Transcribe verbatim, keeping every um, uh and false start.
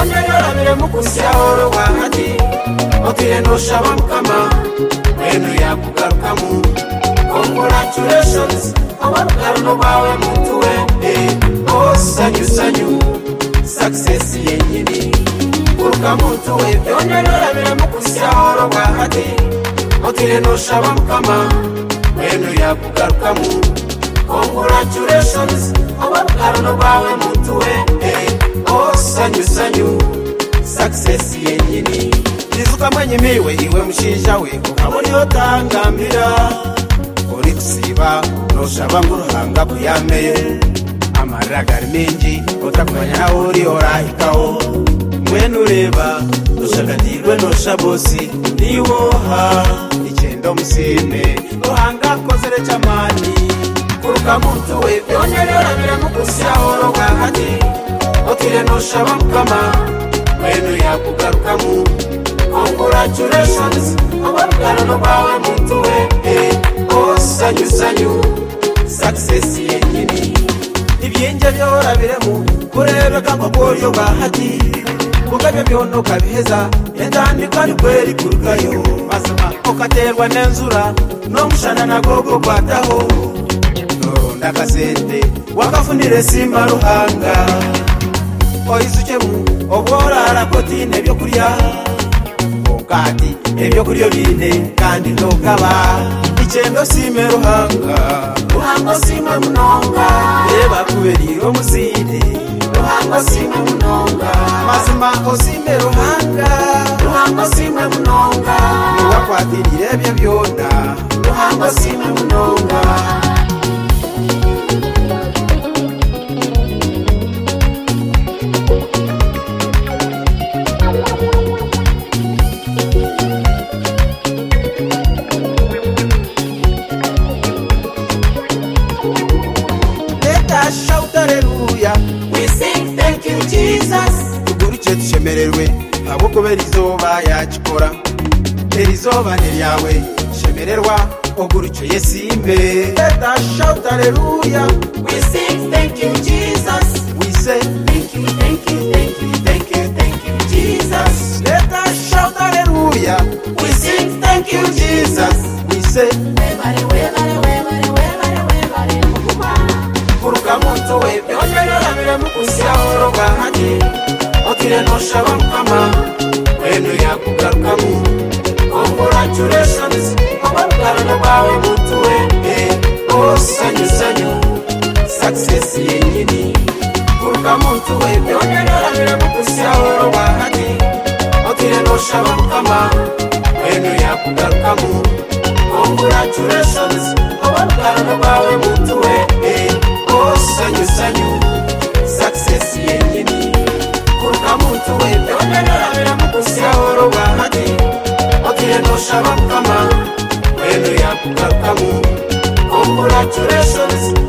byongerera bire mukusya oro wahati otire no shaba mukama wenu yakugarukamu congratulations abarugarano bawe mutuwe oh sanyu sanyu success yenyini kuruka mutuwe byongerera bire mukusya oro wahati otire no shaba mukama wenu yakugarukamu congratulations abarugarano bawe mutuwe oh sanyu sanyu success yenyini nizuka mwenyimiwe iwe mushisha we ukabona yotangambira uri kusiba noshaba nguruhanga kuyame amaragari menji utakumanya nawe uri orahikaho mwene ureba noshagadirwe noshabosi niwoha icyendo musime ruhanga kozere cyamani kuruka muntu we byongerera bire mukusya oro gahati otire noshaba mukama wenu yakugarukamu congratulations abarugarano bawe mutuwe oh sanyu sanyu success yenyini ibyenje byora biremu kurebeka ngo bwoyo bahati kugabye byono kabiheza endani kandi kweri kurukayo masama okaterwa nenzura no mushana nagogo kwataho ndakasente wakafunire simba ruhanga oizukemu obora kotine byo kurya okati ebyo kuryo bine kandi ndokaba icyendo sime ruhanga ruhanga sime munonga eba kuberiro muside ruhanga sime munonga mazima osime ruhanga ruhanga sime munonga wakwatirire ebyo byona ruhanga sime munonga shout hallelujah, we sing thank you Jesus. Tuguriche tushemererwe abo kubera izoba yakikora erizoba neryawe shemererwa oguricho yesimbe. Let us shout hallelujah, we sing thank you Jesus. We say thank you thank you thank you thank you thank you Jesus. Let us shout hallelujah, we sing thank you Jesus. We say webale webale webale webale webale kuruka muntu we byongerera bire mukusya oro gahati otire no shaba mukama wenu yakugarukamu congratulations abarugarano bawe mutuwe oh sanyu sanyu success yenyini kuruka muntu we byongerera bire mukusya oro gahati otire no shaba mukama wenu yakugarukamu congratulations abarugarano bawe mutuwe oh sanyu sanyu success yenyini kuruka muntu we byongerera bire mukusya oro gahati otire no shaba mukama wenu yakugarukamu congratulations